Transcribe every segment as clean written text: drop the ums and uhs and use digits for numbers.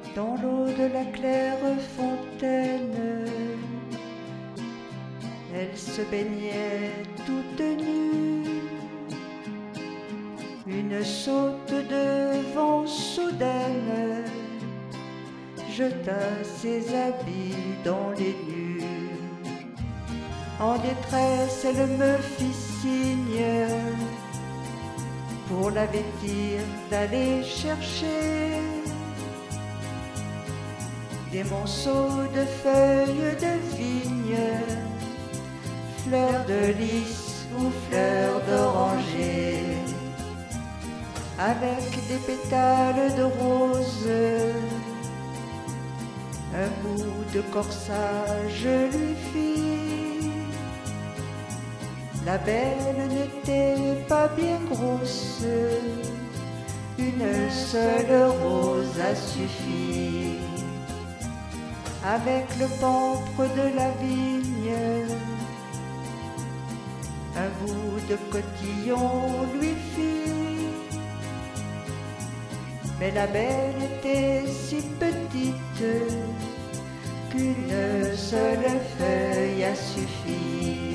dans l'eau de la claire fontaine. Elle se baignait toute nue, une saute de vent soudaine jeta ses habits dans les nues. En détresse, elle me fit signe pour la vêtir d'aller chercher des monceaux de feuilles de vigne, fleurs de lys ou fleurs d'oranger, avec des pétales de rose. Un bout de corsage lui fit. La belle n'était pas bien grosse, une seule rose a suffi. Avec le pampre de la vigne, un bout de cotillon lui fit. Mais la belle était si petite qu'une seule feuille a suffi.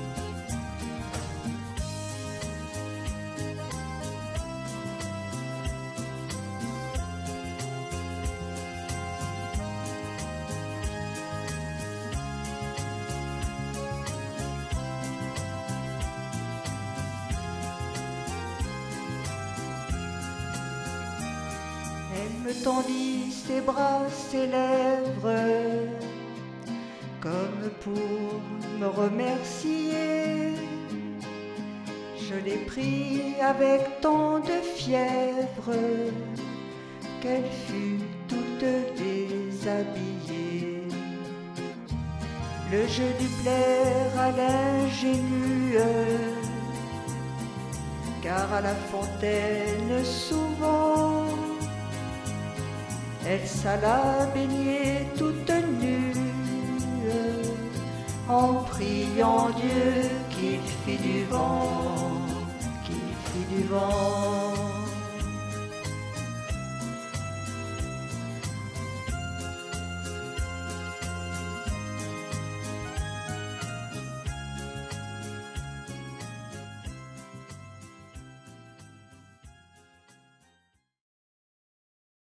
Elle me tendit ses bras, ses lèvres, comme pour me remercier. Je l'ai pris avec tant de fièvre qu'elle fut toute déshabillée. Le jeu dut plaire à l'ingénue, car à la fontaine souvent elle s'alla baigner toute nue, en priant Dieu qu'il fit du vent, qu'il fit du vent.